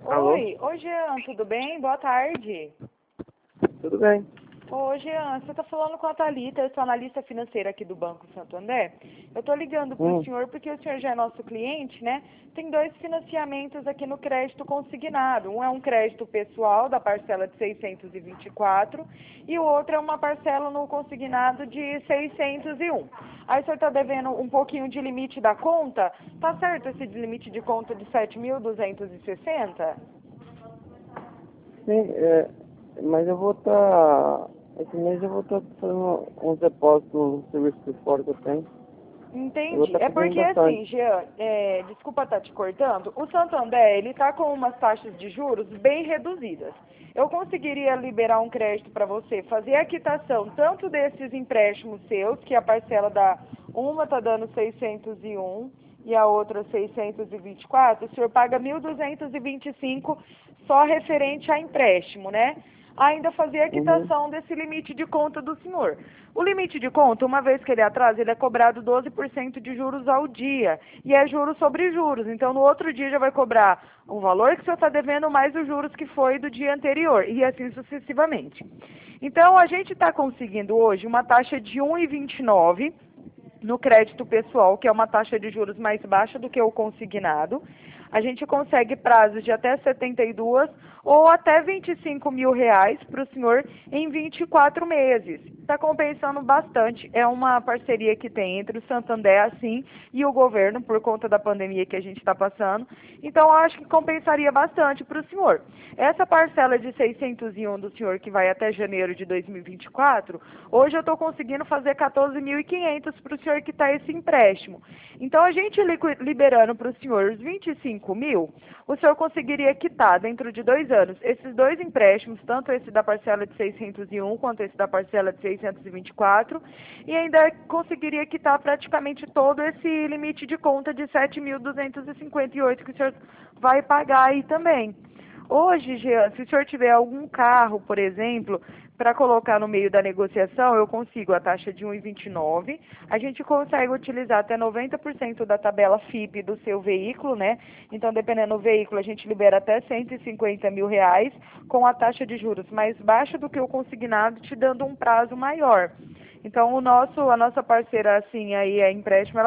Alô? Oi, Jean, tudo bem? Boa tarde. Tudo bem? Ô, Jean, você está falando com a Thalita, eu sou analista financeira aqui do Banco Santander. Eu estou ligando para o senhor porque o senhor já é nosso cliente, né? Tem dois financiamentos aqui no crédito consignado. Um é um crédito pessoal da parcela de 624 e o outro é uma parcela no consignado de 601. Aí o senhor está devendo um pouquinho de limite da conta. Tá certo esse limite de conta de 7.260? Sim, mas eu vou estar... Esse mês eu vou estar fazendo uns depósitos no serviço de fora que eu tenho. Eu vou Entendi. estar É pedindo porque bastante. assim, Jean, desculpa estar te cortando, o Santander, ele está com umas taxas de juros bem reduzidas. Eu conseguiria liberar um crédito para você, fazer a quitação tanto desses empréstimos seus, que a parcela da uma está dando 601 e a outra 624, o senhor paga 1.225 só referente a empréstimo, né? Ainda fazer a Uhum. quitação desse limite de conta do senhor. O limite de conta, uma vez que ele atrasa, ele é cobrado 12% de juros ao dia. E é juros sobre juros. Então, no outro dia já vai cobrar o valor que o senhor está devendo mais os juros que foi do dia anterior. E assim sucessivamente. Então, a gente está conseguindo hoje uma taxa de 1,29 no crédito pessoal, que é uma taxa de juros mais baixa do que o consignado. A gente consegue prazos de até 72 ou até 25 mil reais para o senhor em 24 meses. Está compensando bastante. É uma parceria que tem entre o Santander, assim, e o governo, por conta da pandemia que a gente está passando. Então, acho que compensaria bastante para o senhor. Essa parcela de 601 do senhor, que vai até janeiro de 2024, hoje eu estou conseguindo fazer 14.500 para o senhor quitar esse empréstimo. Então, a gente liberando para o senhor os 25 mil, o senhor conseguiria quitar dentro de 2 anos esses dois empréstimos, tanto esse da parcela de 601 quanto esse da parcela de 624, e ainda conseguiria quitar praticamente todo esse limite de conta de 7.258 que o senhor vai pagar aí também. Hoje, Jean, se o senhor tiver algum carro, por exemplo, para colocar no meio da negociação, eu consigo a taxa de 1,29. A gente consegue utilizar até 90% da tabela FIPE do seu veículo, né? Então, dependendo do veículo, a gente libera até 150 mil reais com a taxa de juros mais baixa do que o consignado, te dando um prazo maior. Então, a nossa parceira, assim, aí, a empréstimo,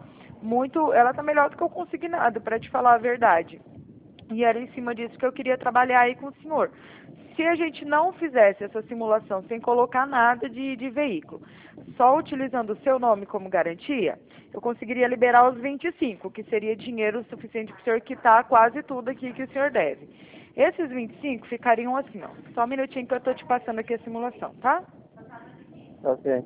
ela tá melhor do que o consignado, para te falar a verdade. E era em cima disso que eu queria trabalhar aí com o senhor. Se a gente não fizesse essa simulação sem colocar nada de veículo, só utilizando o seu nome como garantia, eu conseguiria liberar os 25, que seria dinheiro suficiente para o senhor quitar quase tudo aqui que o senhor deve. Esses 25 ficariam assim, ó. Só um minutinho que eu estou te passando aqui a simulação, tá? Ok.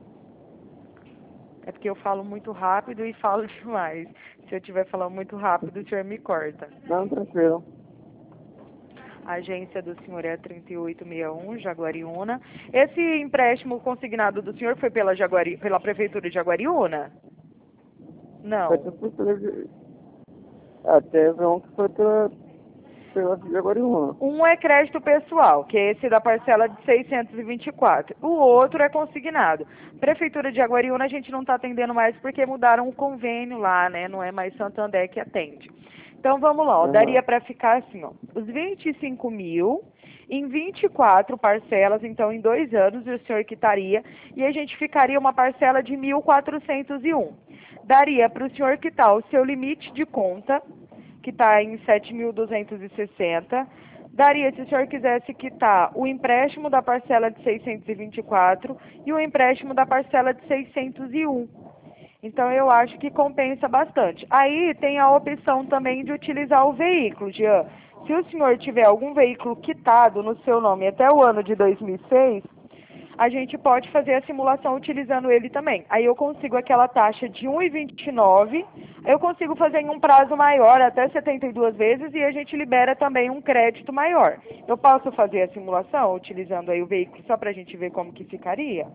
É porque eu falo muito rápido e falo demais. Se eu estiver falando muito rápido, o senhor me corta. Não, tranquilo. A agência do senhor é 3861, Jaguariúna. Esse empréstimo consignado do senhor foi pela Prefeitura de Jaguariúna? Foi Não. tudo por teve... teve um que foi pela Jaguariúna. Um é crédito pessoal, que é esse da parcela de 624. O outro é consignado. Prefeitura de Jaguariúna a gente não está atendendo mais porque mudaram o convênio lá, né? Não é mais Santander que atende. Então vamos lá, ó. Aham. Daria para ficar assim, ó, os 25 mil em 24 parcelas, então em 2 anos o senhor quitaria e a gente ficaria uma parcela de 1.401. Daria para o senhor quitar o seu limite de conta, que está em 7.260. Daria, se o senhor quisesse quitar o empréstimo da parcela de 624 e o empréstimo da parcela de 601. Então, eu acho que compensa bastante. Aí tem a opção também de utilizar o veículo, Jean. Se o senhor tiver algum veículo quitado no seu nome até o ano de 2006, a gente pode fazer a simulação utilizando ele também. Aí eu consigo aquela taxa de 1,29, eu consigo fazer em um prazo maior, até 72 vezes, e a gente libera também um crédito maior. Eu posso fazer a simulação utilizando aí o veículo só para a gente ver como que ficaria?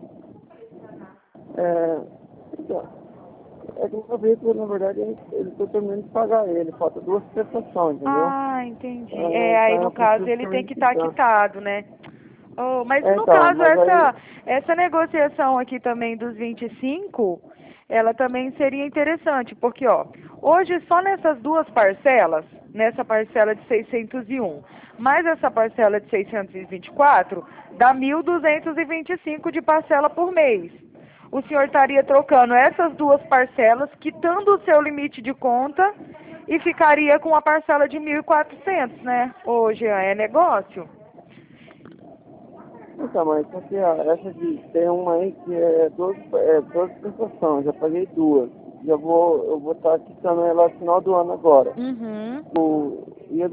Então, é que o meu veículo, na verdade, ele tô terminando de pagar ele. Falta 2 prestações, entendeu? Ah, entendi. Aí Então no eu caso preciso ele tem também que estar quitar. quitado, né? Oh, mas no Então, caso mas aí... essa negociação aqui também dos 25, ela também seria interessante, porque ó, hoje só nessas duas parcelas nessa parcela de 601. Mais essa parcela de 624 dá 1.225 de parcela por mês. O senhor estaria trocando essas duas parcelas, quitando o seu limite de conta e ficaria com a parcela de 1.400, né? Hoje é negócio. Então, mas só que essa de tem uma aí que é 12 prestações, já paguei duas. Eu vou estar quitando ela no final do ano agora. Uhum. E a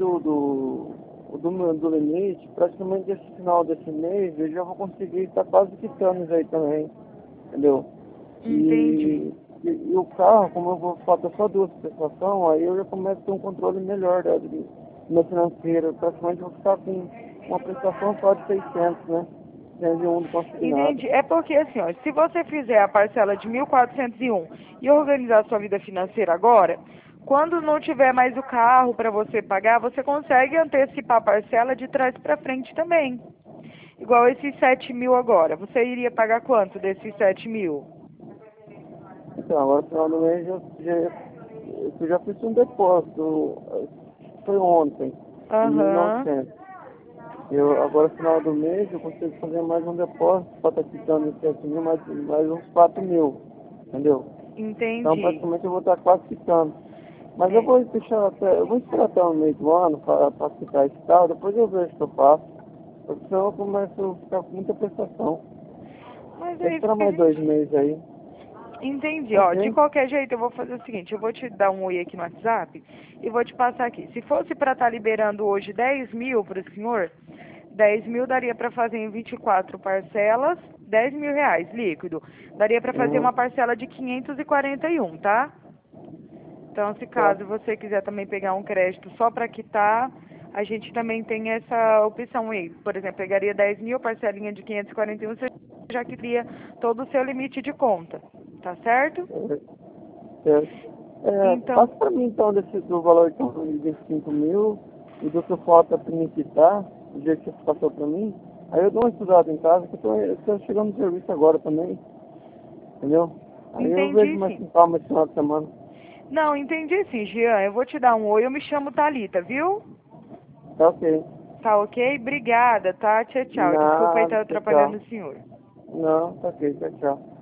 do limite, praticamente esse final desse mês, eu já vou conseguir estar quase quitando isso aí também, entendeu? Entendi. E o carro, como eu vou falta só duas prestações, aí eu já começo a ter um controle melhor do meu financeiro. Praticamente eu vou ficar com uma prestação só de 600, né? 101 do consignado. Entendi. É porque assim, ó, se você fizer a parcela de 1.401 e organizar a sua vida financeira agora, quando não tiver mais o carro para você pagar, você consegue antecipar a parcela de trás para frente também. Igual esses 7.000 agora. Você iria pagar quanto desses 7.000? Então, agora no final do mês eu já fiz um depósito, foi ontem, de Aham. 1.900. Agora no final do mês eu consigo fazer mais um depósito para estar quitando os 7.000, mais uns 4.000, entendeu? Então Entendi. praticamente eu vou estar quase quitando. Mas É. eu vou esperar até o meio do ano para quitar esse tal, depois eu vejo o que eu faço. Porque senão eu começo a ficar com muita prestação. Mas Vou aí esperar fica mais 2 meses aí. Entendi, ó. De Ok? qualquer jeito, eu vou fazer o seguinte, eu vou te dar um oi aqui no WhatsApp e vou te passar aqui. Se fosse para estar liberando hoje 10.000 para o senhor, 10.000 daria para fazer em 24 parcelas, 10.000 reais líquido. Daria para fazer Uhum. uma parcela de 541, tá? Então, se Tá. caso você quiser também pegar um crédito só para quitar, a gente também tem essa opção aí. Por exemplo, pegaria 10.000, parcelinha de 541, você já queria todo o seu limite de conta, tá certo? Certo. Então, Passa para mim então do valor então, de 25 mil e do que falta para me quitar, do jeito que você passou para mim. Aí eu dou uma estudada em casa, que eu tô chegando no serviço agora também, entendeu? Aí eu vejo entendi mais sim. com calma esse final de semana. Não, entendi sim, Jean. Eu vou te dar um oi, eu me chamo Thalita, viu? Tá ok. Tá ok? Obrigada, tá? Tchau, tchau. Desculpa aí Nada, estar tchau, atrapalhando tchau. o senhor. Não, tá ok, tchau, tchau.